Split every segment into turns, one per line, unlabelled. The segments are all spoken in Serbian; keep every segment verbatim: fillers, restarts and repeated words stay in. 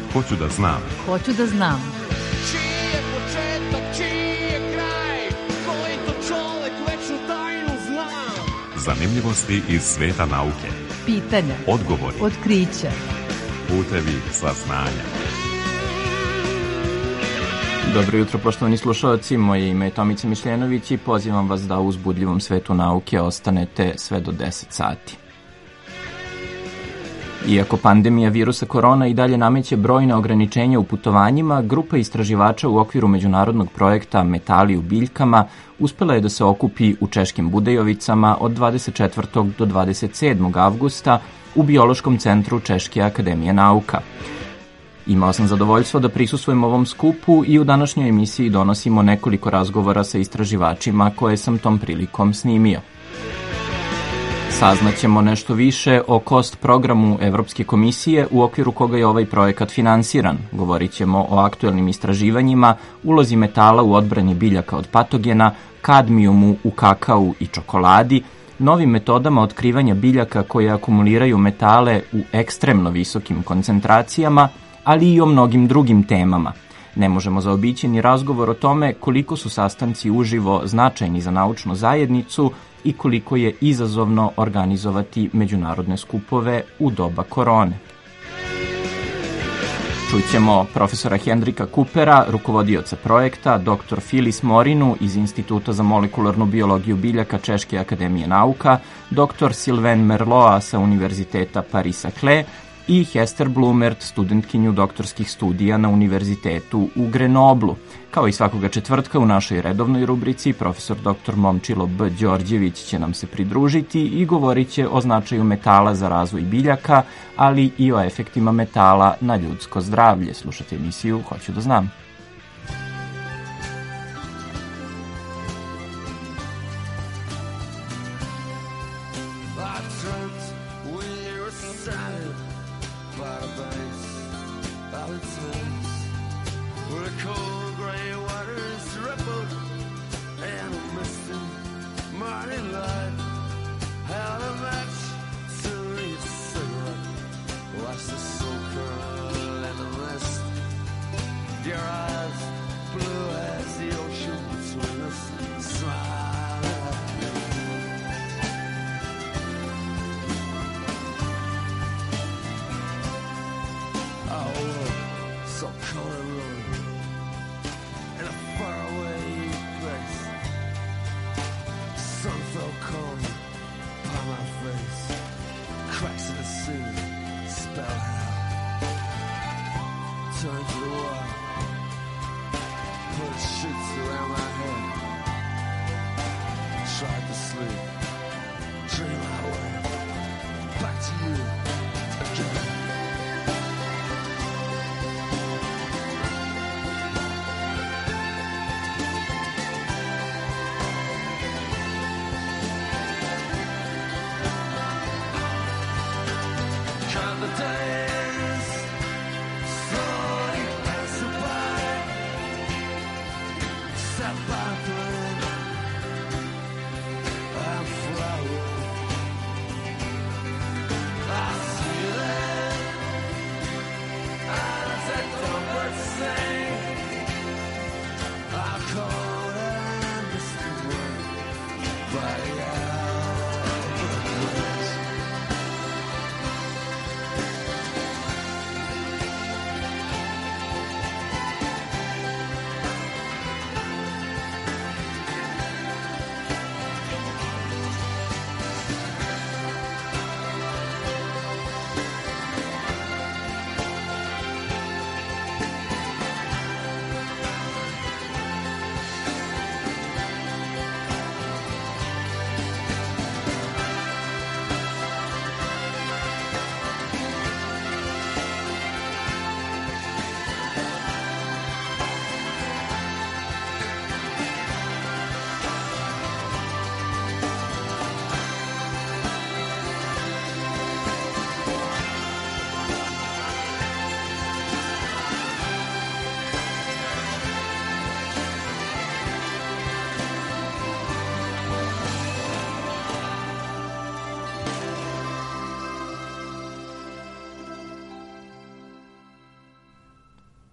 Hoću da znam.
Hoću da znam.
Čiji je početak, čiji je kraj, koji to čovek večnu tajnu zna.
Zanimljivosti iz sveta nauke.
Pitanja.
Odgovori.
Otkrića.
Putevi saznanja.
Dobro jutro, poštovani slušalci, moje ime je Tomica Mišljenović i pozivam vas da u uzbudljivom svetu nauke ostanete sve do deset sati. Iako pandemija virusa korona i dalje nameće brojna ograničenja u putovanjima, grupa istraživača u okviru međunarodnog projekta Metali u biljkama uspela je da se okupi u Češkim Budejovicama od dvadeset četvrtog do dvadeset sedmog avgusta u Biološkom centru Češke akademije nauka. Imao sam zadovoljstvo da prisustvujem ovom skupu i u današnjoj emisiji donosimo nekoliko razgovora sa istraživačima koje sam tom prilikom snimio. Saznaćemo nešto više o kost programu Evropske komisije u okviru koga je ovaj projekat finansiran. Govorit ćemo o aktuelnim istraživanjima, ulozi metala u odbrani biljaka od patogena, kadmijumu u kakau i čokoladi, novim metodama otkrivanja biljaka koje akumuliraju metale u ekstremno visokim koncentracijama, ali i o mnogim drugim temama. Ne možemo zaobići ni razgovor o tome koliko su sastanci uživo značajni za naučnu zajednicu i koliko je izazovno organizovati međunarodne skupove u doba korone. Čućemo profesora Hendrika Kupera, rukovodioca projekta, doktor Filis Morinu iz Instituta za molekularnu biologiju biljaka Češke akademije nauka, doktor Sylvain Merloa sa Univerziteta Paris-Saclay i Hester Blumert, studentkinju doktorskih studija na Univerzitetu u Grenoblu. Kao i svakoga četvrtka u našoj redovnoj rubrici, profesor doktor Momčilo B. Đorđević će nam se pridružiti i govorit će o značaju metala za razvoj biljaka, ali i o efektima metala na ljudsko zdravlje. Slušajte emisiju Hoću da znam.
I see them.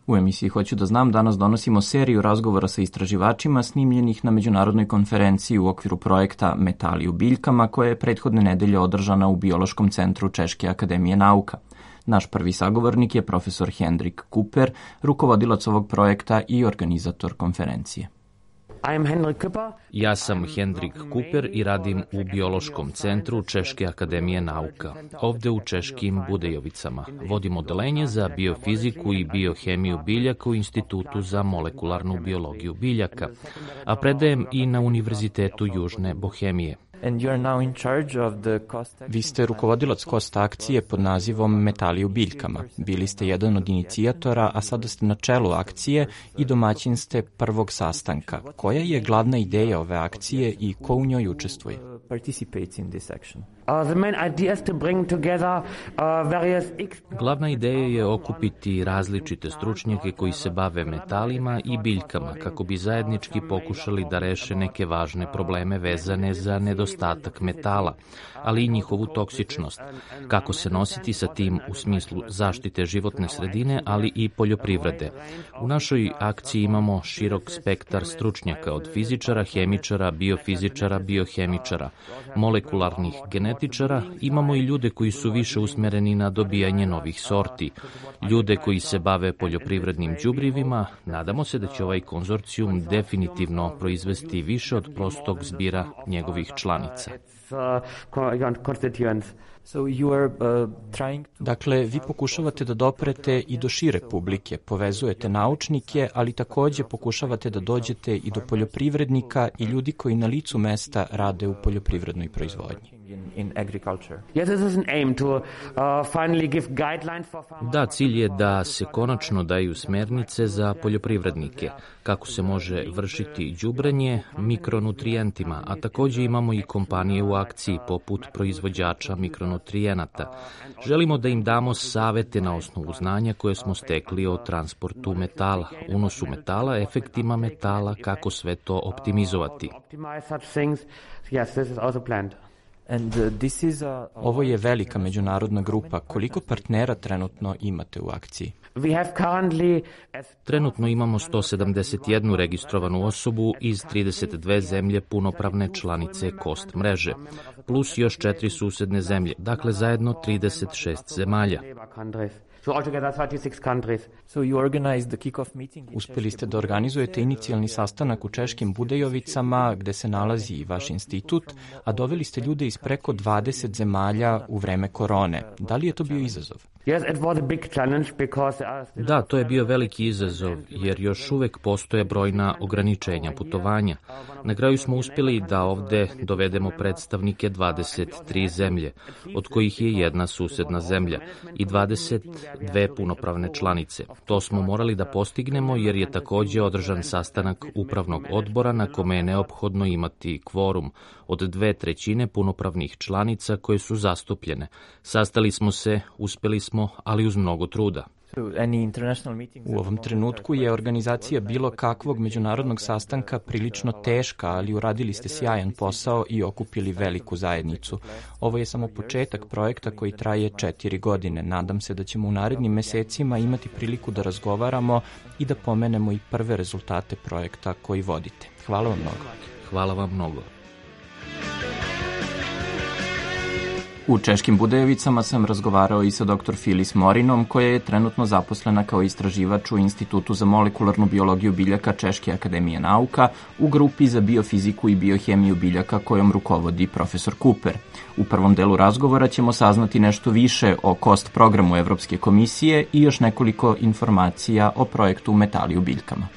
U emisiji Hoću da znam danas donosimo seriju razgovora sa istraživačima snimljenih na međunarodnoj konferenciji u okviru projekta Metali u biljkama, koja je prethodne nedelje održana u Biološkom centru Češke akademije nauka. Naš prvi sagovornik je profesor Hendrik Kuper, rukovodilac ovog projekta i organizator konferencije.
Ja sam Hendrik Kuper i radim u Biološkom centru Češke akademije nauka, ovde u Češkim Budejovicama. Vodim odeljenje za biofiziku i biohemiju biljaka u Institutu za molekularnu biologiju biljaka, a predajem i na Univerzitetu Južne Bohemije.
Vi ste rukovodilac kost akcije pod nazivom Metali u biljkama. Bili ste jedan od inicijatora, a sada ste na čelu akcije i domaćin ste prvog sastanka. Koja je glavna ideja ove akcije i ko u njoj učestvuje?
Glavna ideja je okupiti različite stručnjake koji se bave metalima i biljkama kako bi zajednički pokušali da reše neke važne probleme vezane za nedostatak metala, ali i njihovu toksičnost. Kako se nositi sa tim u smislu zaštite životne sredine, ali i poljoprivrede. U našoj akciji imamo širok spektar stručnjaka od fizičara, hemičara, biofizičara, biohemičara, molekularnih genetičara. Imamo i ljude koji su više usmereni na dobijanje novih sorti, ljude koji se bave poljoprivrednim đubrivima. Nadamo se da će ovaj konzorcijum definitivno proizvesti više od prostog zbira njegovih članica.
Dakle, vi pokušavate da doprete i do šire publike, povezujete naučnike, ali takođe pokušavate da dođete i do poljoprivrednika i ljudi koji na licu mesta rade u poljoprivrednoj proizvodnji.
Da, cilj je da se konačno daju smernice za poljoprivrednike, kako se može vršiti đubrenje mikronutrijentima, a takođe imamo i kompanije u akciji poput proizvođača mikronutrijenata. Želimo da im damo savete na osnovu znanja koje smo stekli o transportu metala, unosu metala, efektima metala, kako sve to optimizovati.
Ovo je velika međunarodna grupa. Koliko partnera trenutno imate u akciji?
Trenutno imamo sto sedamdeset jednu registrovanu osobu iz trideset dve zemlje punopravne članice KOST mreže, plus još četiri susedne zemlje, dakle zajedno trideset šest zemalja.
Uspeli ste da organizujete inicijalni sastanak u Češkim Budejovicama, gde se nalazi i vaš institut, a doveli ste ljude iz preko dvadeset zemalja u vreme korone. Da li je to bio izazov?
Da, to je bio veliki izazov, jer još uvek postoje brojna ograničenja putovanja. Na kraju smo uspjeli da ovde dovedemo predstavnike dvadeset tri zemlje, od kojih je jedna susedna zemlja i dvadeset dve punopravne članice. To smo morali da postignemo jer je takođe održan sastanak upravnog odbora na kome je neophodno imati kvorum od dve trećine punopravnih članica koje su zastupljene. Sastali smo se, uspjeli smo, ali uz mnogo truda.
U ovom trenutku je organizacija bilo kakvog međunarodnog sastanka prilično teška, ali uradili ste sjajan posao i okupili veliku zajednicu. Ovo je samo početak projekta koji traje četiri godine. Nadam se da ćemo u narednim mesecima imati priliku da razgovaramo i da pomenemo i prve rezultate projekta koji vodite. Hvala vam mnogo.
Hvala vam mnogo.
U Češkim Budejovicama sam razgovarao i sa doktor Filis Morinom, koja je trenutno zaposlena kao istraživač u Institutu za molekularnu biologiju biljaka Češke akademije nauka u grupi za biofiziku i biohemiju biljaka kojom rukovodi profesor Kuper. U prvom delu razgovora ćemo saznati nešto više o KOST programu Evropske komisije i još nekoliko informacija o projektu Metali u biljkama.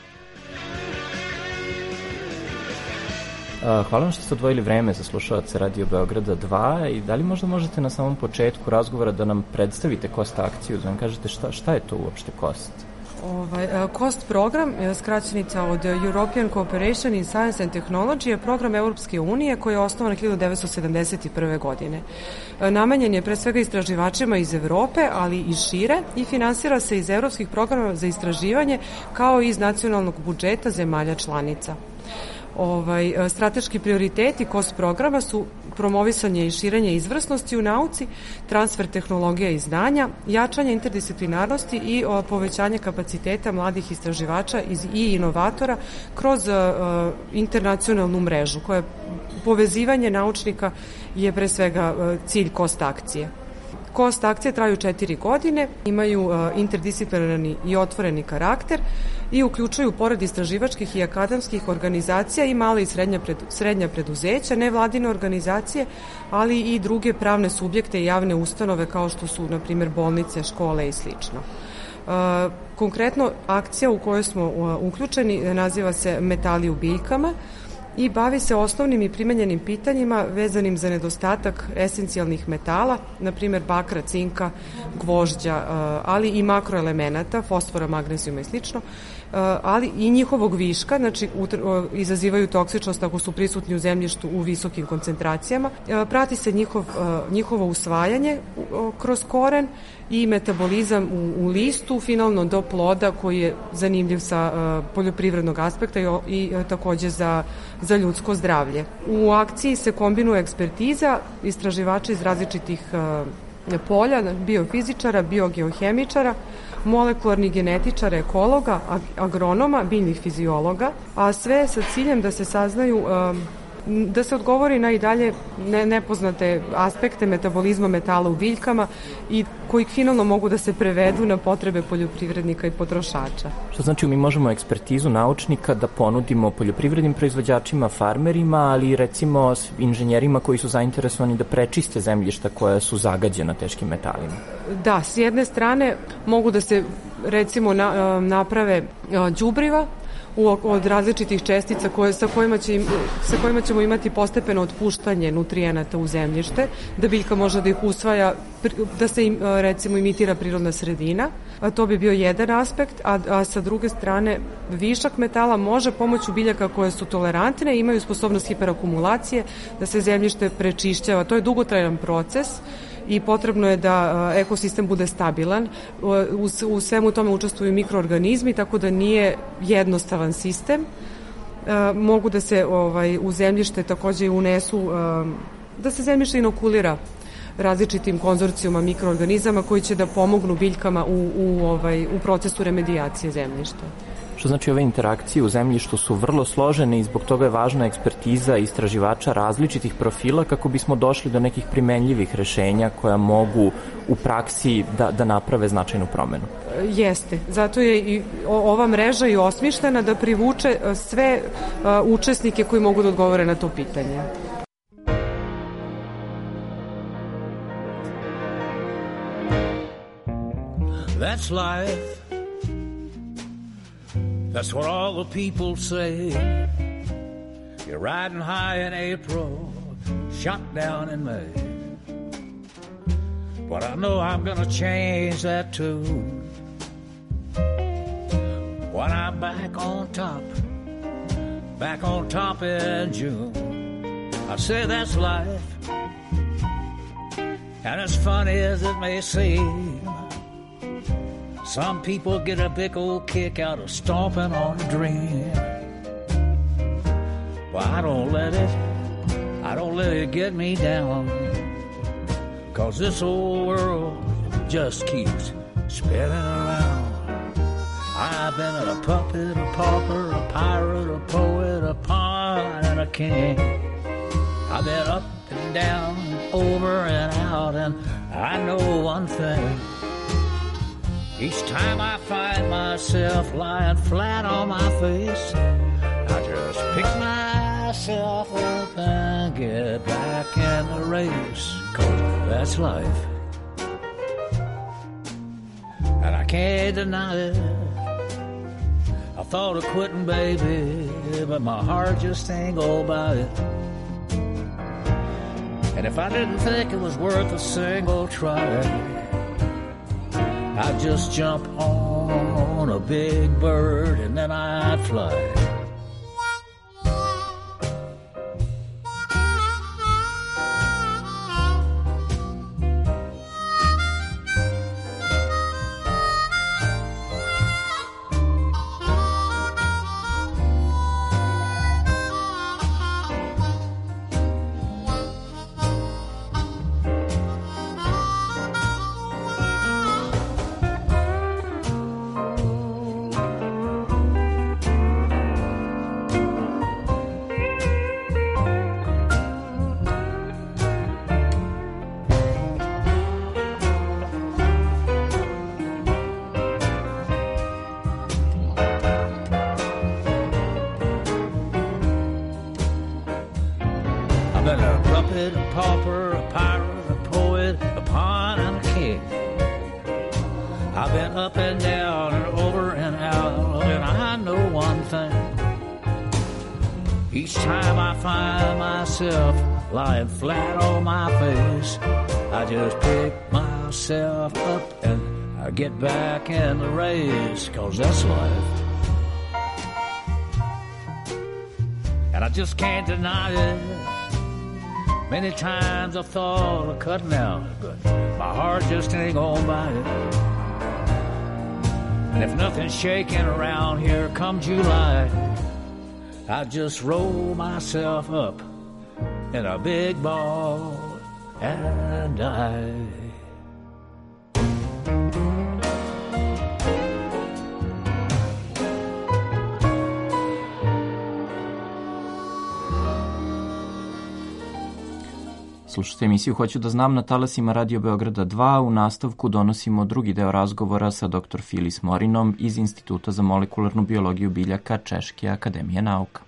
Hvala vam što ste odvojili vreme za slušalace Radio Beograda dva i da li možda možete na samom početku razgovora da nam predstavite KOST akciju, da nam kažete šta, šta je to uopšte KOST?
Ovaj, KOST program, skraćenica od European Cooperation in Science and Technology, je program Europske unije koji je osnovan hiljadu devetsto sedamdeset prve. godine. Namenjen je pre svega istraživačima iz Evrope, ali i šire, i finansira se iz evropskih programa za istraživanje kao i iz nacionalnog budžeta zemalja članica. Ovaj, strateški prioriteti KOST programa su promovisanje i širenje izvrsnosti u nauci, transfer tehnologija i znanja, jačanje interdisciplinarnosti i povećanje kapaciteta mladih istraživača i inovatora kroz internacionalnu mrežu, koja povezivanje naučnika je pre svega cilj KOST akcije. KOST akcije traju četiri godine, imaju interdisciplinarni i otvoreni karakter i uključuju pored istraživačkih i akademskih organizacija i male i srednja, pred, srednja preduzeća, nevladine organizacije, ali i druge pravne subjekte i javne ustanove kao što su, na primjer, bolnice, škole i slično. Konkretno, akcija u kojoj smo uključeni naziva se Metali u biljkama i bavi se osnovnim i primenjenim pitanjima vezanim za nedostatak esencijalnih metala, na primjer bakra, cinka, gvožđa, ali i makroelemenata, fosfora, magnezijuma i slično, ali i njihovog viška, znači izazivaju toksičnost ako su prisutni u zemljištu u visokim koncentracijama. Prati se njihov, njihovo usvajanje kroz koren i metabolizam u, u listu, finalno do ploda koji je zanimljiv sa uh, poljoprivrednog aspekta i, i uh, takođe za, za ljudsko zdravlje. U akciji se kombinuje ekspertiza istraživača iz različitih uh, polja, biofizičara, biogeohemičara, molekularnih genetičara, ekologa, ag, agronoma, biljnih fiziologa, a sve sa ciljem da se saznaju uh, da se odgovori na i dalje ne, nepoznate aspekte metabolizma metala u biljkama i koji finalno mogu da se prevedu na potrebe poljoprivrednika i potrošača.
Što znači mi možemo ekspertizu naučnika da ponudimo poljoprivrednim proizvođačima, farmerima, ali i recimo inženjerima koji su zainteresovani da prečiste zemljišta koja su zagađena teškim metalima.
Da, s jedne strane mogu da se recimo na, naprave đubriva od različitih čestica koje, sa, kojima će im, sa kojima ćemo imati postepeno otpuštanje nutrijenata u zemljište, da biljka može da ih usvaja, da se im, recimo imitira prirodna sredina. A to bi bio jedan aspekt, a, a sa druge strane višak metala može pomoću biljaka koje su tolerantne i imaju sposobnost hiperakumulacije da se zemljište prečišćava. To je dugotrajan proces i potrebno je da ekosistem bude stabilan. U, u svemu tome učestvuju mikroorganizmi, tako da nije jednostavan sistem. E, mogu da se ovaj, u zemljište takođe unesu, e, da se zemljište inokulira različitim konzorcijuma mikroorganizama koji će da pomognu biljkama u, u, ovaj, u procesu remedijacije zemljišta.
Što znači ove interakcije u zemljištu su vrlo složene i zbog toga je važna ekspertiza istraživača različitih profila kako bismo došli do nekih primenljivih rešenja koja mogu u praksi da, da naprave značajnu promenu.
Jeste, zato je i ova mreža i osmišljena da privuče sve učesnike koji mogu da odgovore na to pitanje.
That's life. That's what all the people say. You're riding high in April, shot down in May. But I know I'm gonna change that tune when I'm back on top, back on top in June. I say that's life, and as funny as it may seem, some people get a big old kick out of stomping on a dream. But I don't let it, I don't let it get me down, 'cause this old world just keeps spinning around. I've been a puppet, a pauper, a pirate, a poet, a pawn, and a king. I've been up and down, over and out, and I know one thing. Each time I find myself lying flat on my face, I just pick myself up and get back in the race, 'cause that's life, and I can't deny it. I thought of quitting, baby, but my heart just ain't go by it. And if I didn't think it was worth a single try, I'd just jump on a big bird and then I'd fly. pauper, a pirate, a poet, a pawn, and a king. I've been up and down and over and out, and I know one thing. Each time I find myself lying flat on my face, I just pick myself up and I get back in the race, 'cause that's life. And I just can't deny it. Many times I thought of cutting out, but my heart just ain't gonna buy it. And if nothing's shaking around here come July, I just roll myself up in a big ball and die.
Slušajte emisiju Hoću da znam na talasima Radio Beograda dva. U nastavku donosimo drugi deo razgovora sa doktor Filis Morinom iz Instituta za molekularnu biologiju biljaka Češke akademije nauka.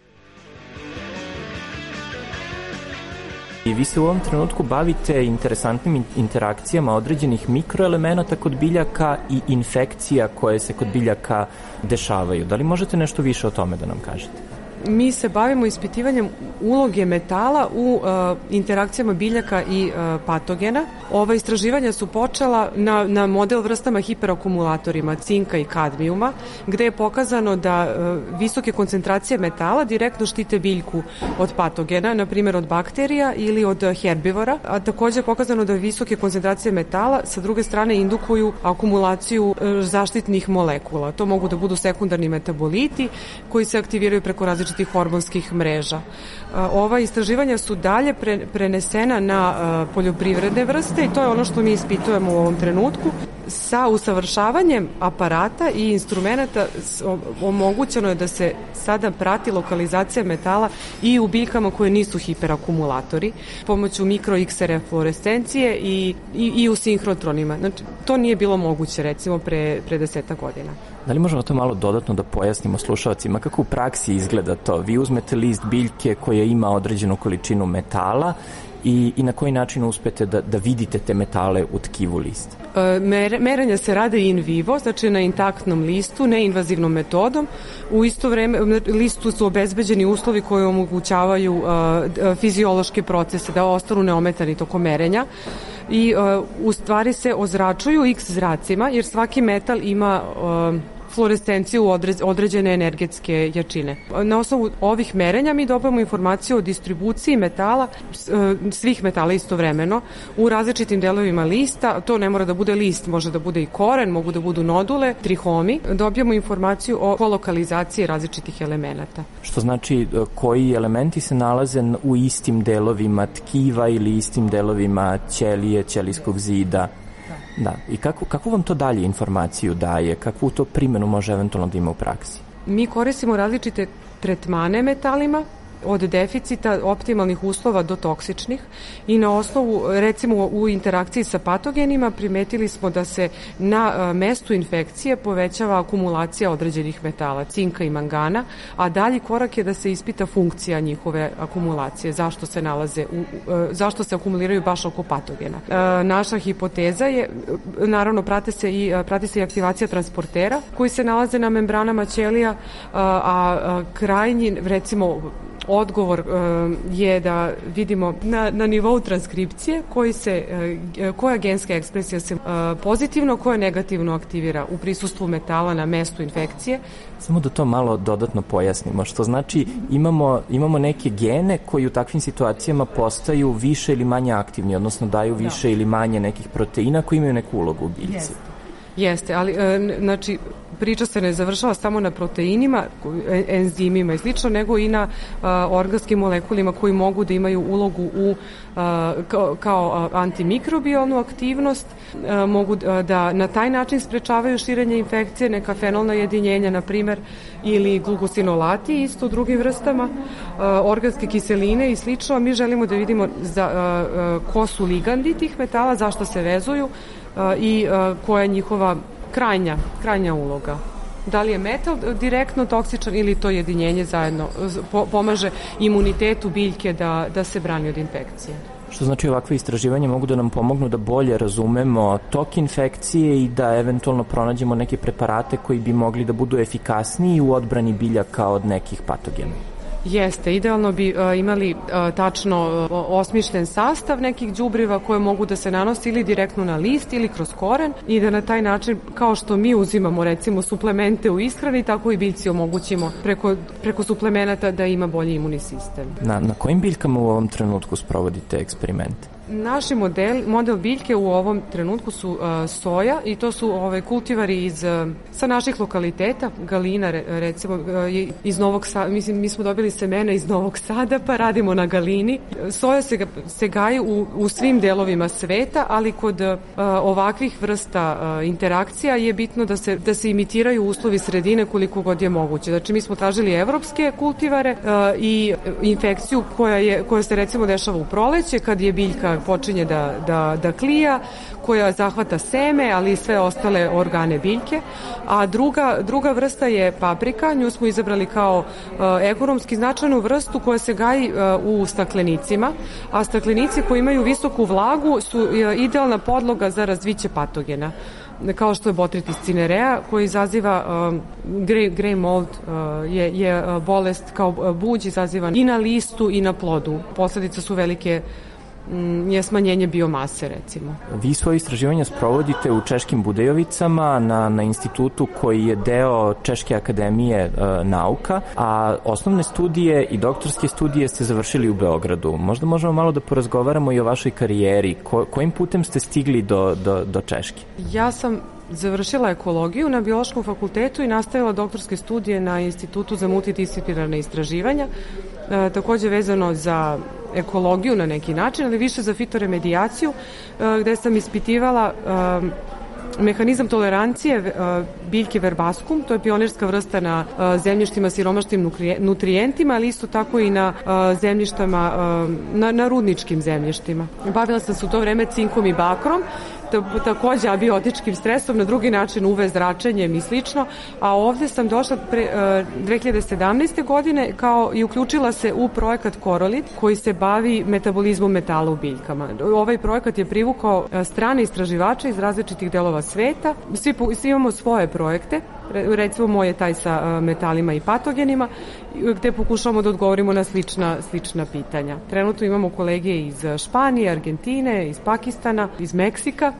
I vi se u ovom trenutku bavite interesantnim interakcijama određenih mikroelemenata kod biljaka i infekcija koje se kod biljaka dešavaju. Da li možete nešto više o tome da nam kažete?
Mi se bavimo ispitivanjem uloge metala u uh, interakcijama biljaka i uh, patogena. Ova istraživanja su počela na, na model vrstama hiperakumulatorima cinka i kadmijuma, gde je pokazano da uh, visoke koncentracije metala direktno štite biljku od patogena, na primjer od bakterija ili od herbivora, a takođe je pokazano da visoke koncentracije metala sa druge strane indukuju akumulaciju uh, zaštitnih molekula. To mogu da budu sekundarni metaboliti koji se aktiviraju preko različitih tih hormonskih mreža. Ova istraživanja su dalje pre, prenesena na uh, poljoprivredne vrste i to je ono što mi ispitujemo u ovom trenutku. Sa usavršavanjem aparata i instrumenta omogućeno je da se sada prati lokalizacija metala i u biljkama koje nisu hiperakumulatori pomoću mikro X R F fluorescencije i, i, i u sinhrotronima. Znači, to nije bilo moguće recimo pre, pre deseta godina.
Da li možemo to malo dodatno da pojasnimo slušalcima kako u praksi izgleda to? Vi uzmete list biljke koja ima određenu količinu metala i, i na koji način uspete da, da vidite te metale u tkivu lista?
E, mer, merenja se rade in vivo, znači na intaktnom listu, neinvazivnom metodom. U isto vreme listu su obezbeđeni uslovi koji omogućavaju uh, fiziološke procese da ostanu neometani tokom merenja i uh, u stvari se ozračuju X zracima jer svaki metal ima uh, fluorescenciju određene energetske jačine. Na osnovu ovih merenja mi dobijemo informaciju o distribuciji metala, svih metala istovremeno, u različitim delovima lista. To ne mora da bude list, može da bude i koren, mogu da budu nodule, trihomi. Dobijemo informaciju o kolokalizaciji različitih elemenata.
Što znači koji elementi se nalaze u istim delovima tkiva ili istim delovima ćelije, ćelijskog zida? Da, i kako, kako vam to dalje informaciju daje? Kakvu to primjenu može eventualno da ima u praksi?
Mi koristimo različite tretmane metalima, od deficita optimalnih uslova do toksičnih i na osnovu, recimo u interakciji sa patogenima, primetili smo da se na mestu infekcije povećava akumulacija određenih metala, cinka i mangana, a dalji korak je da se ispita funkcija njihove akumulacije, zašto se nalaze, u, zašto se akumuliraju baš oko patogena. Naša hipoteza je, naravno prate se i, prati se i aktivacija transportera koji se nalaze na membranama ćelija, a krajnji, recimo, odgovor uh, je da vidimo na, na nivou transkripcije koji se, uh, koja genska ekspresija se uh, pozitivno, koja negativno aktivira u prisustvu metala na mestu infekcije.
Samo da to malo dodatno pojasnimo, što znači imamo, imamo neke gene koji u takvim situacijama postaju više ili manje aktivni, odnosno daju više da. ili manje nekih proteina koji imaju neku ulogu u biljci.
Jeste, Jeste ali uh, znači priča se ne završava samo na proteinima, enzimima i slično, nego i na uh, organskim molekulima koji mogu da imaju ulogu u uh, kao, kao antimikrobijalnu aktivnost, uh, mogu da na taj način sprečavaju širenje infekcije, neka fenolna jedinjenja, na primer, ili glukosinolati isto u drugim vrstama, uh, organske kiseline i slično, a mi želimo da vidimo za, uh, uh, ko su ligandi tih metala, zašto se vezuju uh, i uh, koja je njihova krajnja, krajnja uloga. Da li je metal direktno toksičan ili to jedinjenje zajedno pomaže imunitetu biljke da, da se brani od infekcije.
Što znači ovakve istraživanja mogu da nam pomognu da bolje razumemo tok infekcije i da eventualno pronađemo neke preparate koji bi mogli da budu efikasniji u odbrani biljaka od nekih patogena.
Jeste, idealno bi uh, imali uh, tačno uh, osmišljen sastav nekih đubriva koje mogu da se nanosi ili direktno na list ili kroz koren i da na taj način, kao što mi uzimamo recimo suplemente u ishrani, tako i biljci omogućimo preko, preko suplemenata da ima bolji imunni sistem. Na,
na kojim biljkama u ovom trenutku sprovodite eksperimente?
Naši model, model biljke u ovom trenutku su uh, soja i to su ove, kultivari iz, uh, sa naših lokaliteta, galina re, recimo uh, iz Novog Sada, mislim mi smo dobili semena iz Novog Sada pa radimo na galini. Soja se, se gaji u, u svim delovima sveta, ali kod uh, ovakvih vrsta uh, interakcija je bitno da se, da se imitiraju uslovi sredine koliko god je moguće. Znači mi smo tražili evropske kultivare uh, i infekciju koja, je, koja se recimo dešava u proleće kad je biljka počinje da, da, da klija, koja zahvata seme, ali i sve ostale organe biljke. A druga, druga vrsta je paprika, nju smo izabrali kao uh, ekonomski značajnu vrstu koja se gaji uh, u staklenicima, a staklenici koji imaju visoku vlagu su uh, idealna podloga za razviće patogena, kao što je Botrytis cinerea, koji izaziva uh, gray, gray mold, uh, je, je uh, bolest kao buđ izazivan i na listu i na plodu. Posledice su velike je smanjenje biomase, recimo.
Vi svoje istraživanja sprovodite u Češkim Budejovicama na, na institutu koji je deo Češke akademije e, nauka, a osnovne studije i doktorske studije ste završili u Beogradu. Možda možemo malo da porazgovaramo i o vašoj karijeri. Ko, kojim putem ste stigli do, do, do Češke?
Ja sam završila ekologiju na Biološkom fakultetu i nastavila doktorske studije na Institutu za multidisciplinarne istraživanja, e, takođe vezano za ekologiju na neki način, ali više za fitoremedijaciju, e, gde sam ispitivala e, mehanizam tolerancije e, biljke verbaskum, to je pionirska vrsta na e, zemljištima siromašnim nutrijentima, ali isto tako i na e, zemljištama, e, na, na rudničkim zemljištima. Bavila sam se u to vreme cinkom i bakrom, takođe abiotičkim stresom, na drugi način U V zračenjem i slično, a ovde sam došla pre, uh, dve hiljade sedamnaeste. godine kao i uključila se u projekat Korolit koji se bavi metabolizmom metala u biljkama. Ovaj projekat je privukao strane istraživače iz različitih delova sveta. Svi, svi imamo svoje projekte, recimo moj je taj sa uh, metalima i patogenima, gde pokušavamo da odgovorimo na slična, slična pitanja. Trenutno imamo kolege iz Španije, Argentine, iz Pakistana, iz Meksika.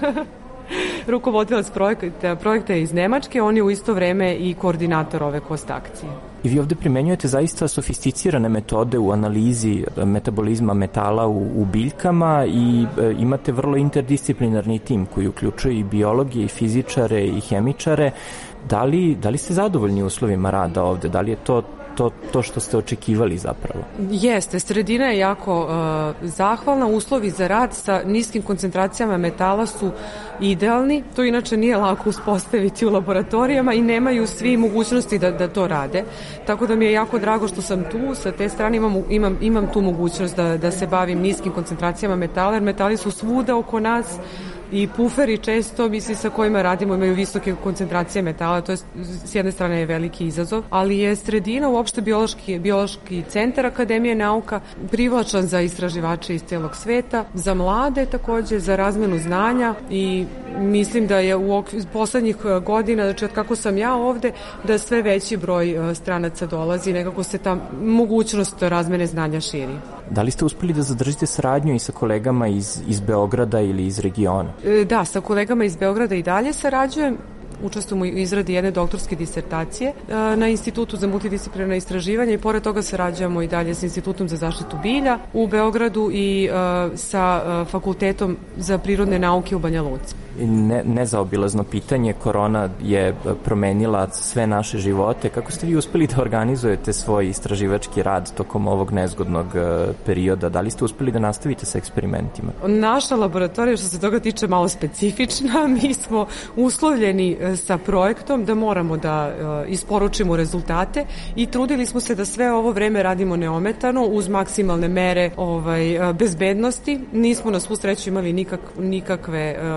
Rukovodilac projekta, projekta je iz Nemačke, on je u isto vreme i koordinator ove kost akcije.
I vi ovde primenjujete zaista sofisticirane metode u analizi metabolizma metala u, u biljkama i e, imate vrlo interdisciplinarni tim koji uključuje i biologe, i fizičare, i hemičare. Da li, da li ste zadovoljni uslovima rada ovde? Da li je to To, to što ste očekivali zapravo?
Jeste, sredina je jako uh, zahvalna, uslovi za rad sa niskim koncentracijama metala su idealni, to inače nije lako uspostaviti u laboratorijama i nemaju svi mogućnosti da, da to rade, tako da mi je jako drago što sam tu, sa te strane imam, imam, imam tu mogućnost da, da se bavim niskim koncentracijama metala, jer metali su svuda oko nas i puferi često, misli, sa kojima radimo imaju visoke koncentracije metala, to je s jedne strane je veliki izazov, ali je sredina, uopšte biološki, biološki centar Akademije nauka privlačan za istraživače iz celog sveta, za mlade takođe, za razmenu znanja i mislim da je u okviru poslednjih godina, znači od kako sam ja ovde, da sve veći broj stranaca dolazi, nekako se ta mogućnost razmene znanja širi.
Da li ste uspeli da zadržite saradnju i sa kolegama iz, iz Beograda ili iz regiona?
Da, sa kolegama iz Beograda i dalje sarađujem. Učestvujem u izradi jedne doktorske disertacije na Institutu za multidisciplinarna istraživanja i pored toga sarađujemo i dalje sa Institutom za zaštitu bilja u Beogradu i uh, sa uh, Fakultetom za prirodne nauke u Banja Luci.
Ne, nezaobilazno pitanje, korona je promenila sve naše živote. Kako ste vi uspeli da organizujete svoj istraživački rad tokom ovog nezgodnog perioda? Da li ste uspeli da nastavite sa eksperimentima?
Naša laboratorija, što se toga tiče, malo specifična. Mi smo uslovljeni sa projektom da moramo da isporučimo rezultate i trudili smo se da sve ovo vreme radimo neometano uz maksimalne mere ovaj, bezbednosti. Nismo na svu sreću imali nikak, nikakve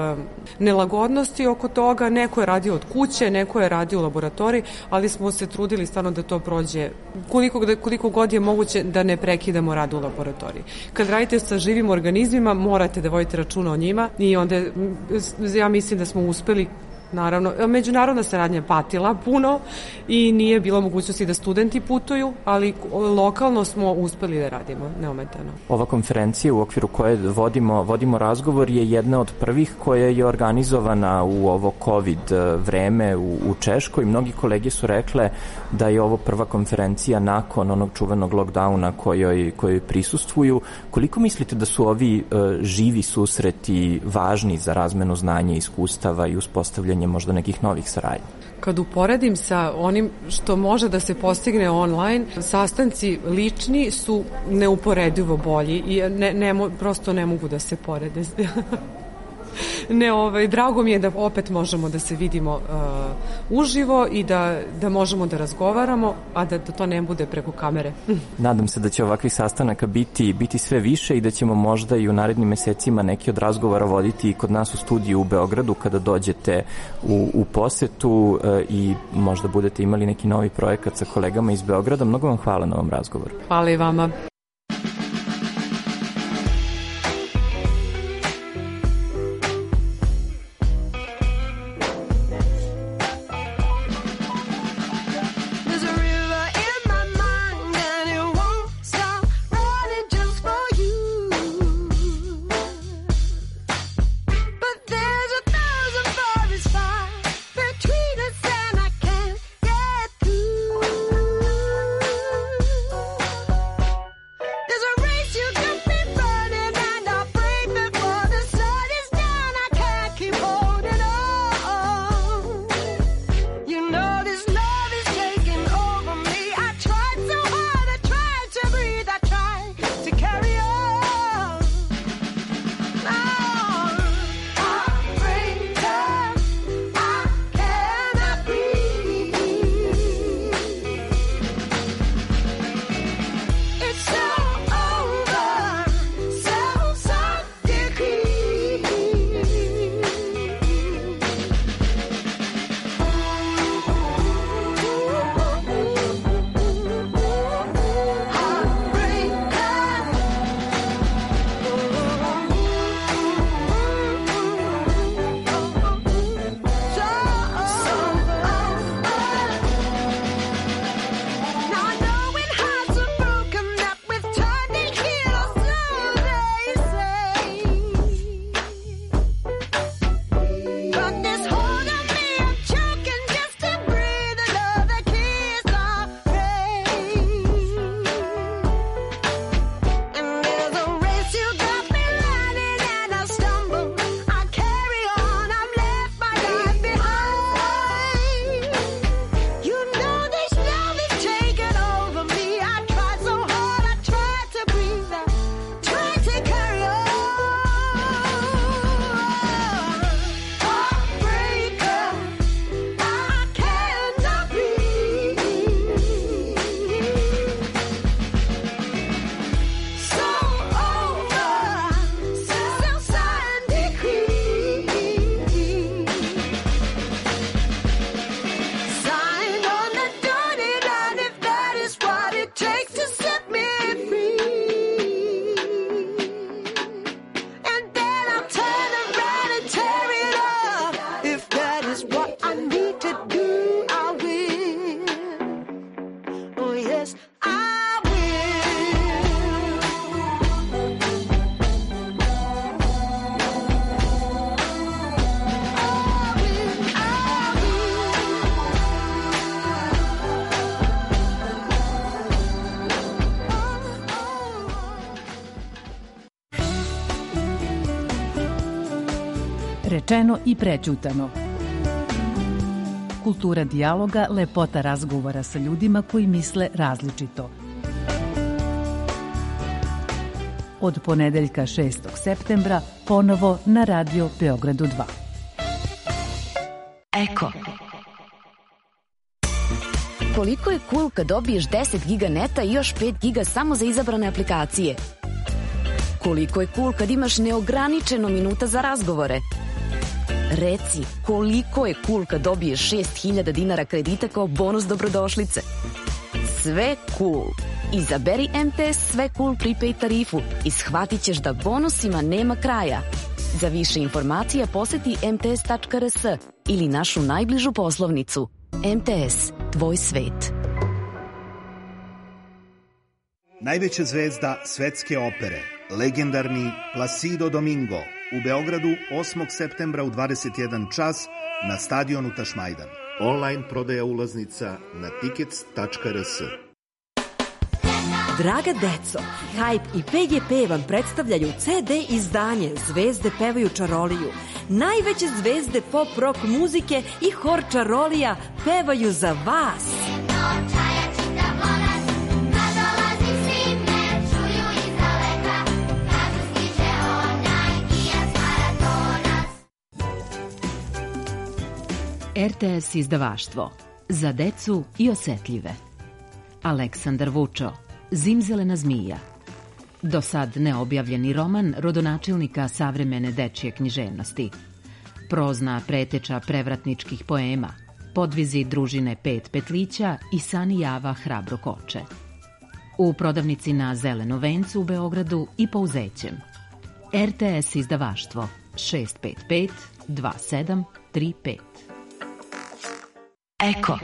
nelagodnosti oko toga, neko je radio od kuće, neko je radio u laboratoriji, ali smo se trudili stvarno da to prođe koliko, koliko god je moguće da ne prekidamo rad u laboratoriji. Kad radite sa živim organizmima, morate da vodite računa o njima i onda ja mislim da smo uspeli. Naravno, međunarodna saradnja patila puno i nije bilo mogućnosti da studenti putuju, ali lokalno smo uspeli da radimo neometano.
Ova konferencija u okviru koje vodimo, vodimo razgovor je jedna od prvih koja je organizovana u ovo COVID vreme u, u Češkoj. Mnogi kolege su rekle da je ovo prva konferencija nakon onog čuvenog lockdowna kojoj, kojoj prisustvuju. Koliko mislite da su ovi uh, živi susreti važni za razmenu znanja i iskustava i uspostavljanje možda nekih novih saradnji?
Kad uporedim sa onim što može da se postigne online, sastanci lični su neuporedivo bolji i ne, ne, prosto ne mogu da se porede. Ne, ovaj, drago mi je da opet možemo da se vidimo uh, uživo i da, da možemo da razgovaramo, a da, da to ne bude preko kamere.
Nadam se da će ovakvih sastanaka biti, biti sve više i da ćemo možda i u narednim mesecima neki od razgovora voditi i kod nas u studiju u Beogradu kada dođete u, u posetu uh, i možda budete imali neki novi projekat sa kolegama iz Beograda. Mnogo vam hvala na ovom razgovoru.
Hvala i vama.
Rečeno i prećutano. Kultura dijaloga, lepota razgovora sa ljudima koji misle različito. Od ponedeljka šestog septembra ponovo na Radio Beogradu dva.
Eko. Koliko je cool kad dobiješ deset giga neta i još pet giga samo za izabrane aplikacije? Koliko je cool kad imaš neograničeno minuta za razgovore? Reci, koliko je cool kad dobiješ šest hiljada dinara kredita kao bonus dobrodošlice? Sve cool. Izaberi M T S Sve cool prepaid tarifu i shvatit ćeš da bonusima nema kraja. Za više informacija poseti em te es tačka er es ili našu najbližu poslovnicu. M T S, tvoj svet.
Najveća zvezda svetske opere, legendarni Placido Domingo, u Beogradu osmog septembra u dvadeset jedan čas na stadionu Tašmajdan. Online prodaja ulaznica na tickets tačka er es.
Draga deco, Hype i P G P vam predstavljaju ce de izdanje Zvezde pevaju čaroliju. Najveće zvezde pop rock muzike i hor čarolija pevaju za vas.
er te es izdavaštvo. Za decu i osetljive. Aleksandar Vučo, Zimzelena zmija. Do sad neobjavljeni roman rodonačelnika savremene dečje književnosti. Prozna preteča prevratničkih poema, podvizi družine Pet petlića i Sani Java hrabro koče. U prodavnici na Zelenom vencu u Beogradu i Pouzećem. er te es izdavaštvo šest pet pet dva sedam tri pet.
Eko.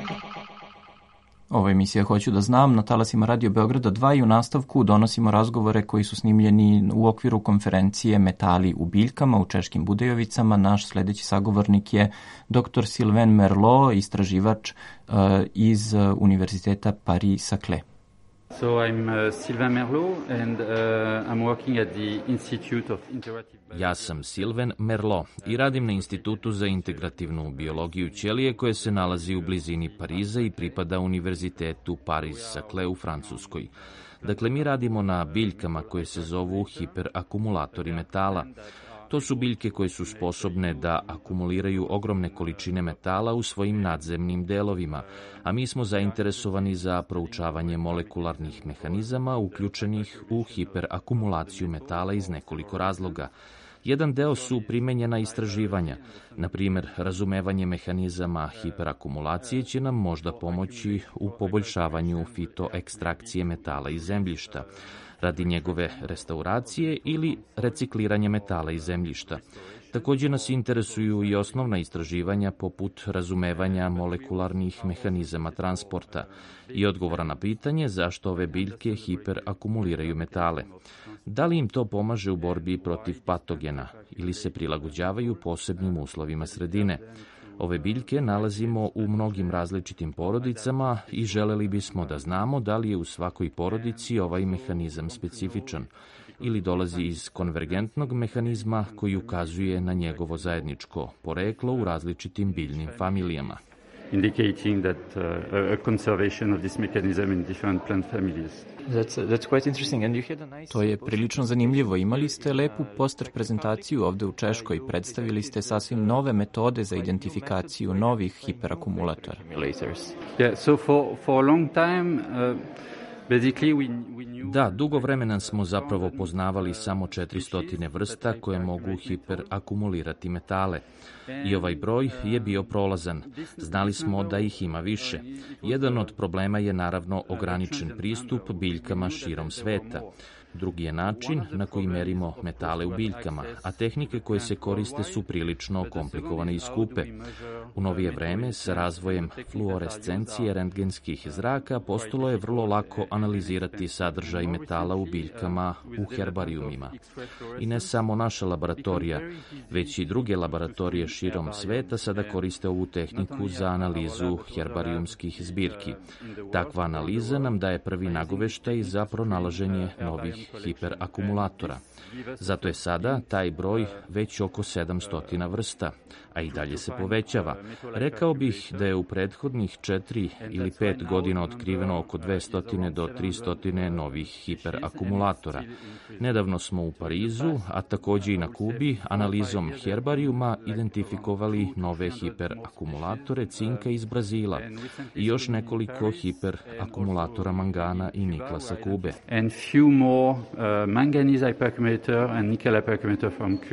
Ovo je emisija Hoću da znam na talasima Radio Beograda dva i u nastavku donosimo razgovore koji su snimljeni u okviru konferencije Metali u biljkama u Češkim Budejovicama. Naš sledeći sagovornik je doktor Sylvain Merlot, istraživač uh, iz uh, Univerziteta Paris-Saclay.
So I'm uh, Sylvain Merlot and uh, I'm working at the Institute of Integrative Biology.
Ja sam Sylvain Merlot i radim na Institutu za integrativnu biologiju ćelije koje se nalazi u blizini Pariza i pripada Univerzitetu Paris-Saclay u Francuskoj. Dakle, mi radimo na biljkama koje se zovu hiperakumulatori metala. To su biljke koje su sposobne da akumuliraju ogromne količine metala u svojim nadzemnim delovima, a mi smo zainteresovani za proučavanje molekularnih mehanizama uključenih u hiperakumulaciju metala iz nekoliko razloga. Jedan deo su primenjena istraživanja. Na primjer, razumevanje mehanizama hiperakumulacije će nam možda pomoći u poboljšavanju fitoekstrakcije metala iz zemljišta, radi njegove restauracije ili recikliranja metala iz zemljišta. Također nas interesuju i osnovna istraživanja poput razumevanja molekularnih mehanizama transporta i odgovora na pitanje zašto ove biljke hiperakumuliraju metale. Da li im to pomaže u borbi protiv patogena ili se prilagođavaju posebnim uslovima sredine? Ove biljke nalazimo u mnogim različitim porodicama i želeli bismo da znamo da li je u svakoj porodici ovaj mehanizam specifičan ili dolazi iz konvergentnog mehanizma koji ukazuje na njegovo zajedničko poreklo u različitim biljnim familijama.
Indicating that uh, a conservation of this mechanism in different plant families.
That's, that's quite interesting. And you had a nice... To je prilično zanimljivo. Imali ste lepu poster prezentaciju ovde u Češkoj. Predstavili ste sasvim nove metode za identifikaciju novih hiperakumulatora.
Yeah, so for, for a long time, uh, basically we, we knew...
Da, dugo vremena smo zapravo poznavali samo četiristo vrsta koje mogu hiperakumulirati metale. I ovaj broj je bio prolazan. Znali smo da ih ima više. Jedan od problema je naravno ograničen pristup biljkama širom sveta. Drugi je način na koji merimo metale u biljkama, a tehnike koje se koriste su prilično komplikovane i skupe. U novije vreme, sa razvojem fluorescencije rentgenskih zraka, postalo je vrlo lako analizirati sadržaj metala u biljkama u herbarijumima. I ne samo naša laboratorija, već i druge laboratorije širom sveta sada koriste ovu tehniku za analizu herbarijumskih zbirki. Takva analiza nam daje prvi nagoveštaj za pronalaženje novih hiperakumulatora. Zato je sada taj broj već oko sedamsto vrsta, a i dalje se povećava. Rekao bih da je u prethodnih četiri ili pet godina otkriveno oko dvesta do trista novih hiperakumulatora. Nedavno smo u Parizu, a također i na Kubi, analizom herbarijuma identifikovali nove hiperakumulatora cinka iz Brazila i još nekoliko hiperakumulatora mangana i nikla sa Kube.
And few more uh, manganese hyperaccumulator and nickel hyperaccumulator from Cuba.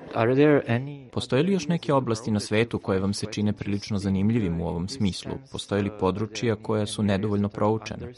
Postoje li još neke oblasti na svetu koje vam se čine prilično zanimljivim u ovom smislu? Postoje li područja koja su nedovoljno proučena?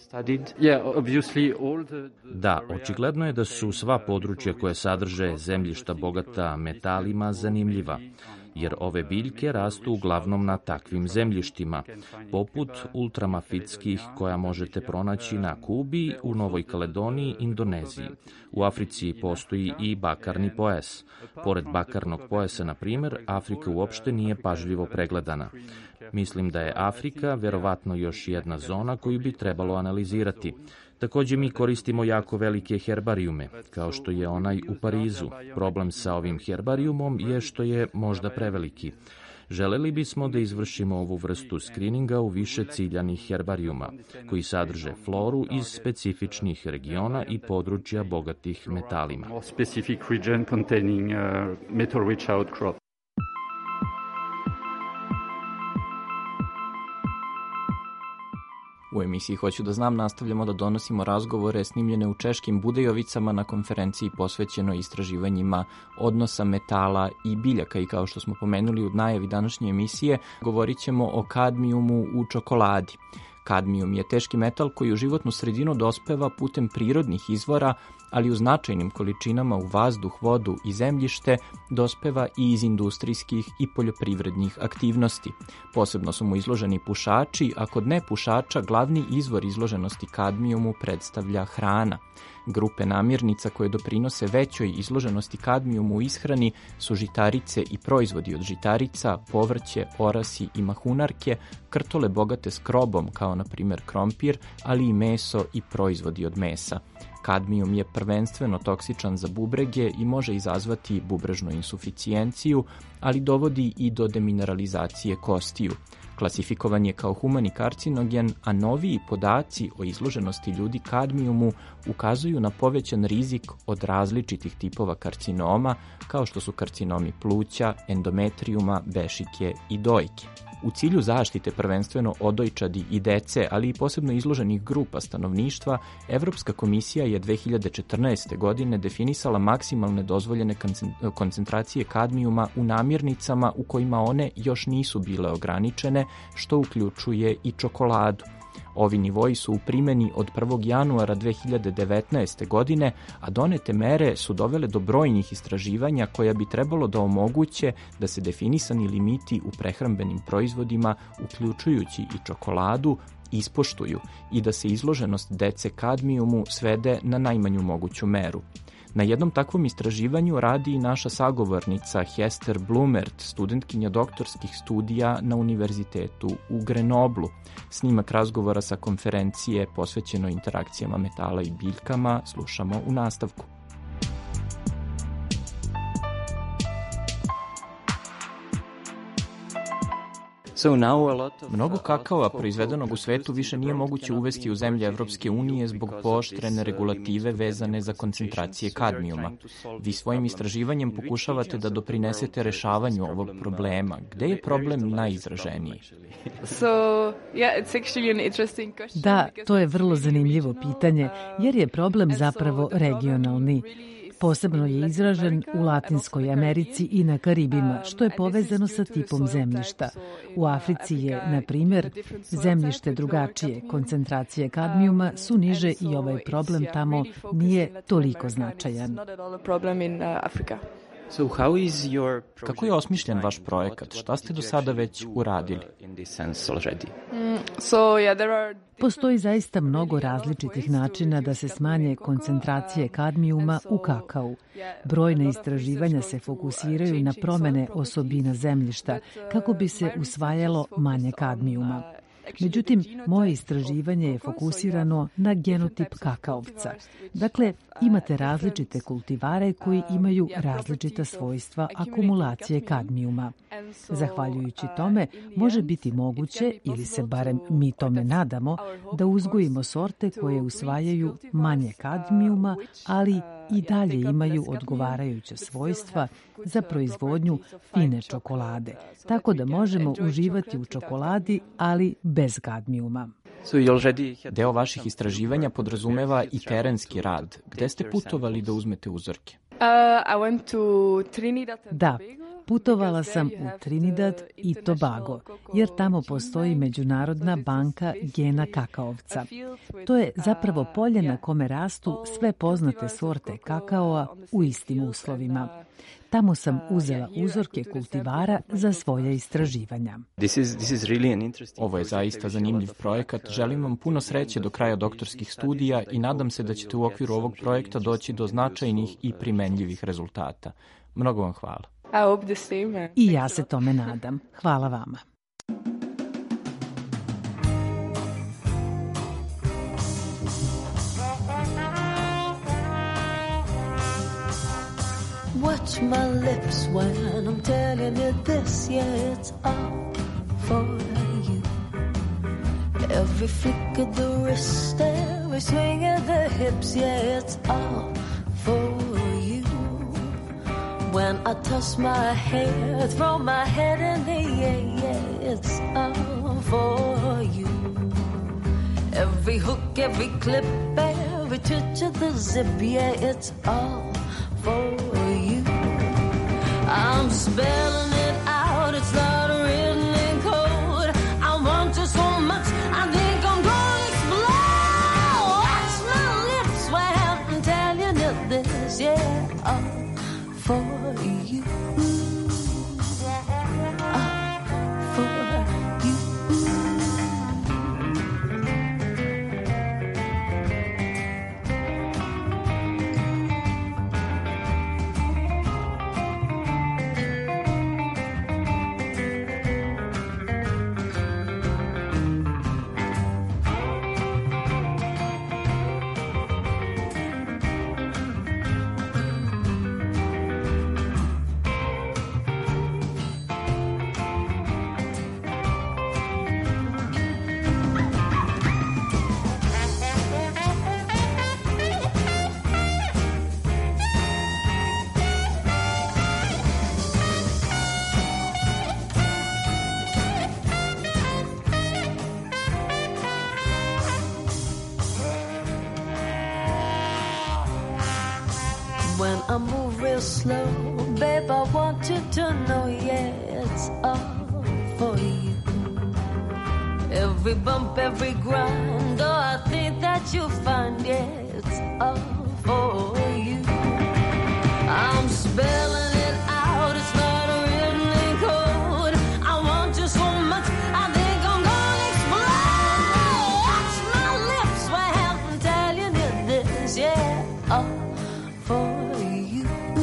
Da, očigledno je da su sva područja koje sadrže zemljišta bogata metalima zanimljiva, jer ove biljke rastu uglavnom na takvim zemljištima, poput ultramafitskih koja možete pronaći na Kubi, u Novoj Kaledoniji, Indoneziji. U Africi postoji i bakarni pojas. Pored bakarnog pojasa, na primjer, Afrika uopšte nije pažljivo pregledana. Mislim da je Afrika verovatno još jedna zona koju bi trebalo analizirati. Također mi koristimo jako velike herbarijume, kao što je onaj u Parizu. Problem sa ovim herbarijumom je što je možda preveliki. Želeli bismo da izvršimo ovu vrstu skrininga u više ciljanih herbarijuma, koji sadrže floru iz specifičnih regiona i područja bogatih metalima.
U emisiji Hoću da znam nastavljamo da donosimo razgovore snimljene u Češkim Budejovicama na konferenciji posvećenoj istraživanjima odnosa metala i biljaka i kao što smo pomenuli u najavi današnje emisije, govorit ćemo o kadmijumu u čokoladi. Kadmijum je teški metal koji u životnu sredinu dospeva putem prirodnih izvora, ali u značajnim količinama u vazduh, vodu i zemljište dospeva i iz industrijskih i poljoprivrednih aktivnosti. Posebno su mu izloženi pušači, a kod nepušača glavni izvor izloženosti kadmijumu predstavlja hrana. Grupe namirnica koje doprinose većoj izloženosti kadmijumu u ishrani su žitarice i proizvodi od žitarica, povrće, orasi i mahunarke, krtole bogate skrobom kao na primjer krompir, ali i meso i proizvodi od mesa. Kadmijum je prvenstveno toksičan za bubrege i može izazvati bubrežnu insuficijenciju, ali dovodi i do demineralizacije kostiju. Klasifikovan je kao humani karcinogen, a noviji podaci o izloženosti ljudi kadmijumu ukazuju na povećan rizik od različitih tipova karcinoma, kao što su karcinomi pluća, endometrijuma, bešike i dojke. U cilju zaštite prvenstveno odojčadi i dece, ali i posebno izloženih grupa stanovništva, Evropska komisija je dve hiljade četrnaeste. godine definisala maksimalne dozvoljene koncentracije kadmijuma u namirnicama u kojima one još nisu bile ograničene, što uključuje i čokoladu. Ovi nivoji su u primjeni od prvog januara dve hiljade devetnaeste. godine, a donete mere su dovele do brojnih istraživanja koja bi trebalo da omoguće da se definisani limiti u prehrambenim proizvodima, uključujući i čokoladu, ispoštuju i da se izloženost dece kadmijumu svede na najmanju moguću meru. Na jednom takvom istraživanju radi i naša sagovornica Hester Blumert, studentkinja doktorskih studija na Univerzitetu u Grenoblu. Snimak razgovora sa konferencije posvećeno interakcijama metala i biljkama slušamo u nastavku. Mnogo kakaoa proizvedenog u svetu više nije moguće uvesti u zemlje Evropske unije zbog pooštrene regulative vezane za koncentracije kadmijuma. Vi svojim istraživanjem pokušavate da doprinesete rešavanju ovog problema. Gde je problem najizraženiji?
Da, to je vrlo zanimljivo pitanje, jer je problem zapravo regionalni. Posebno je izražen u Latinskoj Americi i na Karibima, što je povezano sa tipom zemljišta. U Africi je, na primjer, zemljište drugačije, koncentracije kadmijuma su niže i ovaj problem tamo nije toliko značajan.
Kako je osmišljen vaš projekat? Šta ste do sada već uradili?
Postoji zaista mnogo različitih načina da se smanje koncentracije kadmijuma u kakao. Brojne istraživanja se fokusiraju na promene osobina zemljišta kako bi se usvajalo manje kadmijuma. Međutim, moje istraživanje je fokusirano na genotip kakaovca. Dakle, imate različite kultivare koji imaju različita svojstva akumulacije kadmijuma. Zahvaljujući tome, može biti moguće, ili se barem mi tome nadamo, da uzgojimo sorte koje usvajaju manje kadmijuma, ali i dalje imaju odgovarajuća svojstva za proizvodnju fine čokolade, tako da možemo uživati u čokoladi, ali bez kadmijuma.
Deo vaših istraživanja podrazumeva i terenski rad. Gde ste putovali da uzmete uzorke?
Uh, I went to Trinidad and
Da, putovala sam u Trinidad i Tobago, jer tamo postoji Međunarodna banka gena kakaovca. To je zapravo polje na kome rastu sve poznate sorte kakaoa u istim uslovima. Tamo sam uzela uzorke kultivara za svoje istraživanja.
Ovo je zaista zanimljiv projekat. Želim vam puno sreće do kraja doktorskih studija i nadam se da ćete u okviru ovog projekta doći do značajnih i primenljivih rezultata. Mnogo vam hvala.
I ja se tome nadam. Hvala vama.
Watch my lips when I'm telling you this, yeah, it's all for you. Every flick of the wrist, every swing of the hips, yeah, it's all for you. When I toss my hair, throw my head in the air, yeah, it's all for you. Every hook, every clip, every twitch of the zip, yeah, it's all for you. I'm spelling it out, it's not written in code. I want you so much, I think I'm gonna explode. Watch my lips when I'm telling you this, yeah, all for you. All for you. When I move real slow, babe, I want you to know, yeah, it's all for you. Every bump, every grind, oh, I think that you'll find, yeah, it's all for you. I'm spelling it out, it's not written in code. I want you so much, I think I'm gonna explode. Watch my lips when I'm telling you this, yeah, all for you.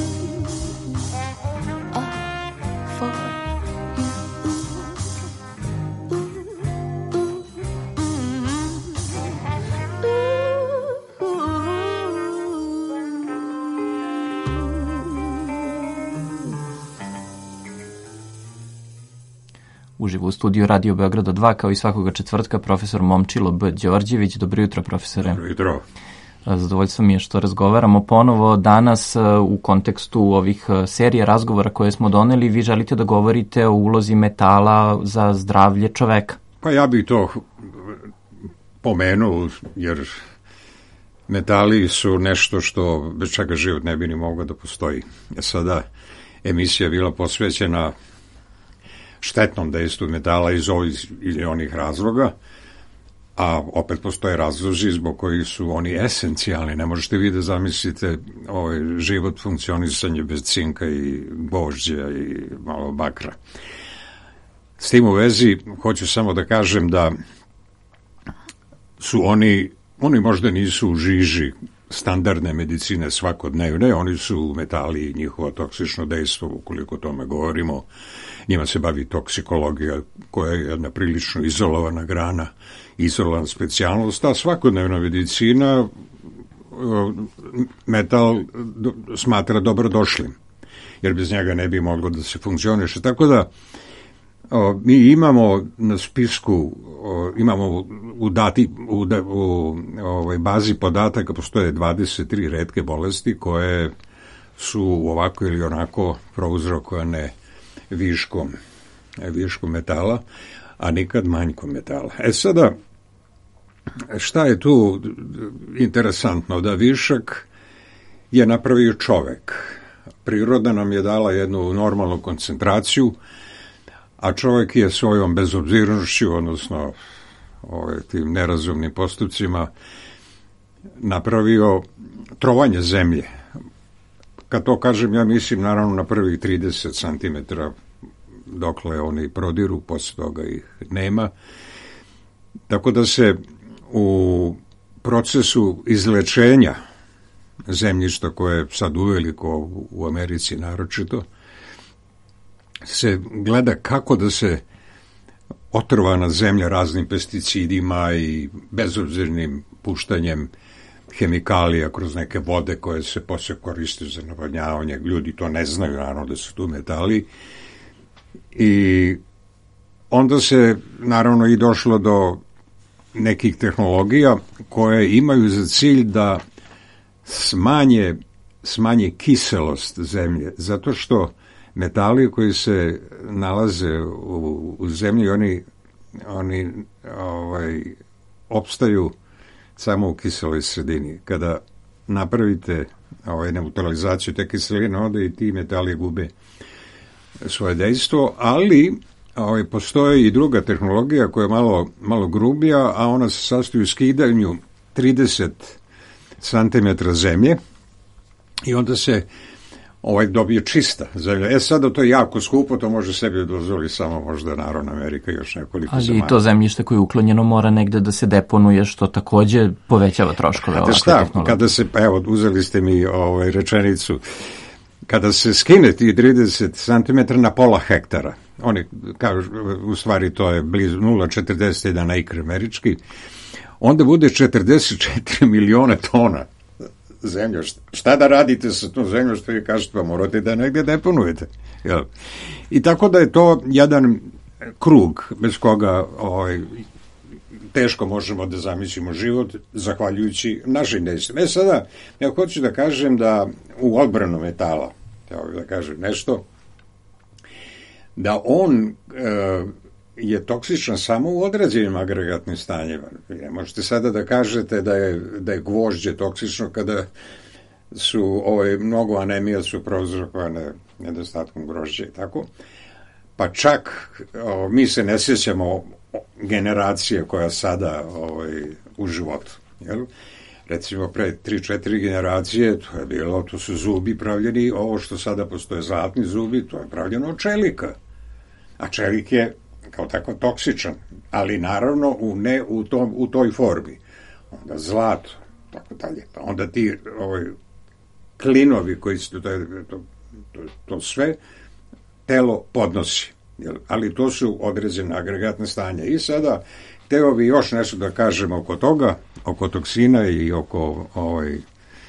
Uživo u studiju Radio Beograda dva, kao i svakoga četvrtka, profesor Momčilo B. Đorđević. Dobro jutro, profesore.
Dobro jutro.
Zadovoljstvo mi je što razgovaramo ponovo danas u kontekstu ovih serija razgovora koje smo doneli. Vi želite da govorite o ulozi metala za zdravlje čoveka.
Pa ja bih to pomenuo, jer metali su nešto što bez čega život ne bi ni mogao da postoji. Sada emisija bila posvećena štetnom dejstvu metala iz ovih ili onih razloga, a opet postoje razlozi zbog kojih su oni esencijalni. Ne možete vi da zamislite ovaj život funkcionisanje bez cinka i gvožđa i malo bakra. S tim u vezi hoću samo da kažem da su oni, oni možda nisu u žiži standardne medicine svakodnevne, oni su metali i njihovo toksično dejstvo, ukoliko o tome govorimo. Njima se bavi toksikologija, koja je jedna prilično izolovana grana, izolovana specijalnost, a svakodnevna medicina metal smatra dobrodošlim, jer bez njega ne bi moglo da se funkcioniše. Tako da o, mi imamo na spisku, o, imamo u, dati, u, u, u ovoj bazi podataka postoje dvadeset tri retke bolesti koje su ovako ili onako prouzrokovane viškom, viškom metala, a nikad manjkom metala. E sada, šta je tu interesantno? Da višak je napravio čovek. Priroda nam je dala jednu normalnu koncentraciju, a čovek je svojom bezobzirnošću, odnosno ove, tim nerazumnim postupcima, napravio trovanje zemlje. Kad to kažem, ja mislim naravno na prvih trideset centimetara dokle oni prodiru, posle toga ih nema. Tako da se u procesu izlečenja zemljišta koje je sad uveliko u Americi naročito, se gleda kako da se otrovana zemlja raznim pesticidima i bezobzirnim puštanjem hemikalija kroz neke vode koje se posle koriste za navodnjavanje. Ljudi to ne znaju, naravno da su tu metali. I onda se naravno i došlo do nekih tehnologija koje imaju za cilj da smanje, smanje kiselost zemlje, zato što metali koji se nalaze u, u zemlji, oni, oni ovaj, opstaju samo u kiseloj sredini. Kada napravite ovaj, neutralizaciju te kiseline, onda i ti metali gube svoje dejstvo, ali ovaj, postoji i druga tehnologija koja je malo, malo grubija, a ona se sastoji u skidanju trideset centimetara zemlje i onda se ovaj dobije čista zemlja. E sada to je jako skupo, to može sebi dozvoli samo možda Narodna Amerika i još nekoliko zemalja.
Ali i to zemljište koje je uklonjeno mora negde da se deponuje, što takođe povećava troškove ovakve tehnologije.
Kada se, evo, uzeli ste mi ovaj rečenicu, kada se skine ti trideset centimetara na pola hektara, oni kažu, u stvari to je blizu nula zarez četrdeset jedan akre američki, onda bude četrdeset četiri miliona tona zemlja. Šta da radite sa tom zemljom, što vi kažete, pa morate da negdje deponujete. Jel? I tako da je to jedan krug bez koga ovaj, teško možemo da zamislimo život, zahvaljujući našim dejstvima. E sada, ja hoću da kažem da u odbranu metala, da kažem nešto, da on e, je toksičan samo u određenim agregatnim stanjima. Možete sada da kažete da je, da je gvožđe toksično kada su ovaj, mnogo anemija su prouzrokovane nedostatkom grožđa i tako. Pa čak o, mi se ne sjećamo generacije koja sada ovaj, u životu. Jel? Recimo pre tri četiri generacije to je bilo, to su zubi pravljeni, ovo što sada postoje zlatni zubi, to je pravljeno od čelika. A čelik je kao tako toksičan, ali naravno u, ne u, tom, u toj formi. Onda zlato, tako dalje. Pa onda ti ovaj, klinovi koji su, to, to, to, to sve telo podnosi. Jel? Ali to su određene agregatne stanja. I sada hteo bi još nešto da kažemo oko toga, oko toksina i oko ovaj,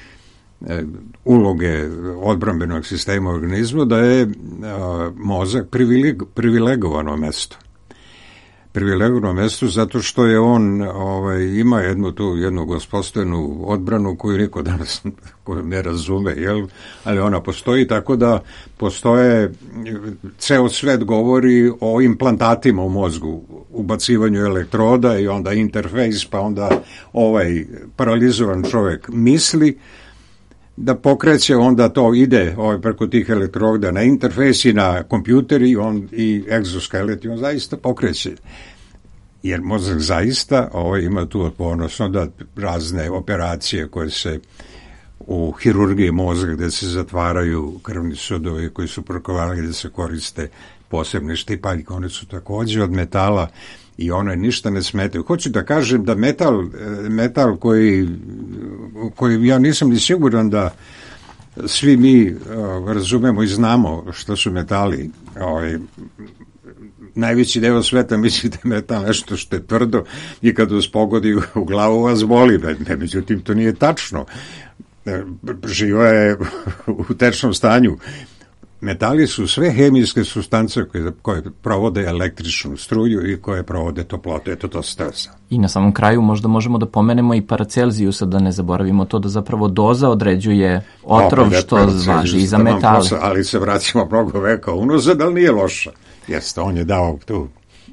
uloge odbrambenog sistema u organizmu, da je a, mozak privileg, privilegovano mesto. Privilegovano mesto zato što je on ovaj, ima jednu tu jednu gospodstvenu odbranu koju niko danas ne razume, jel? Ali ona postoji, tako da postoje, ceo svet govori o implantatima u mozgu, ubacivanju elektroda i onda interfejs, pa onda ovaj paralizovan čovjek misli da pokreće, onda to ide ovaj, preko tih elektroda na interfejs i na kompjuter i, on, i egzoskelet i on zaista pokreće. Jer mozak zaista ovaj, ima tu otpornost, onda razne operacije koje se u hirurgiji mozga gde se zatvaraju krvni sudovi koji su prokovali gde se koriste posebne štipaljke, one su takođe od metala i one ništa ne smetaju. Hoću da kažem da metal, metal koji, koji ja nisam ni siguran da svi mi uh, razumemo i znamo što su metali. Ovaj, najveći deo sveta misli da je metal nešto što je tvrdo i kad vas pogodi u glavu vas boli. Ne, međutim, to nije tačno. Živa je u tečnom stanju. Metali su sve hemijske supstance koje, koje provode električnu struju i koje provode toplotu. Eto, to stresa.
I na samom kraju možda možemo da pomenemo i Paracelzijusa, da ne zaboravimo to da zapravo doza određuje otrov, što važi i za metale.
Ali se vraćamo mnogo veka unazad, ali nije loša. Jeste, on je dao tu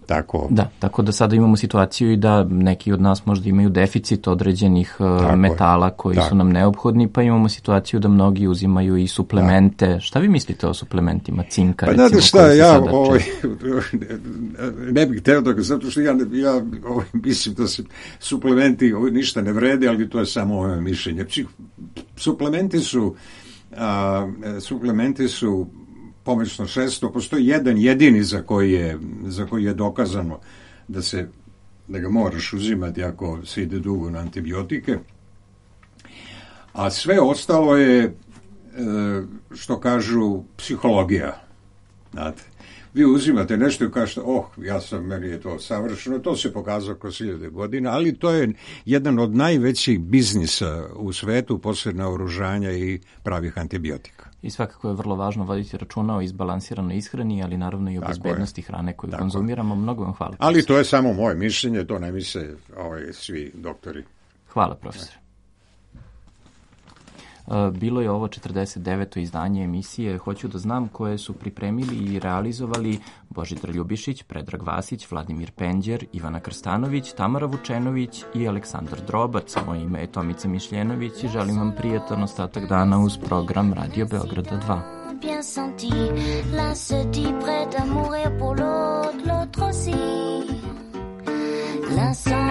Tako.
Da, tako da sada imamo situaciju i da neki od nas možda imaju deficit određenih tako metala koji tako su nam neophodni, pa imamo situaciju da mnogi uzimaju i suplemente. Da. Šta vi mislite o suplementima cinka?
Pa
recimo,
znate šta, ja ovaj, ne bih hteo da ga, zato što ja, ja ovaj, mislim da se suplementi ovaj, ništa ne vrede, ali to je samo moje mišljenje. Suplementi su a, suplementi su pomoćno sredstvo, postoji jedan jedini za koji je, za koji je dokazano da se, da ga moraš uzimati ako se ide dugo na antibiotike, a sve ostalo je, što kažu, psihologija. Znate, vi uzimate nešto i kažete, oh, ja sam, meni je to savršeno, to se pokazalo kroz hiljade godina, ali to je jedan od najvećih biznisa u svetu, posle naoružanja i pravih antibiotika.
I svakako je vrlo važno voditi računa o izbalansiranoj ishrani, ali naravno i o tako bezbednosti je hrane koju tako konzumiramo. Mnogo vam hvala.
Ali profesor. To je samo moje mišljenje, to ne misle ovaj, svi doktori.
Hvala, profesor. Bilo je ovo četrdeset deveto izdanje emisije Hoću da znam, koje su pripremili i realizovali Božidar Ljubišić, Predrag Vasić, Vladimir Penđer, Ivana Krstanović, Tamara Vučenović i Aleksandar Drobac. Moje ime je Tomica Mišljenović i želim vam prijatan ostatak dana uz program Radio Beograda dva. Bien senti, l'un se dit prêt à mourir pour l'autre, l'autre aussi. L'un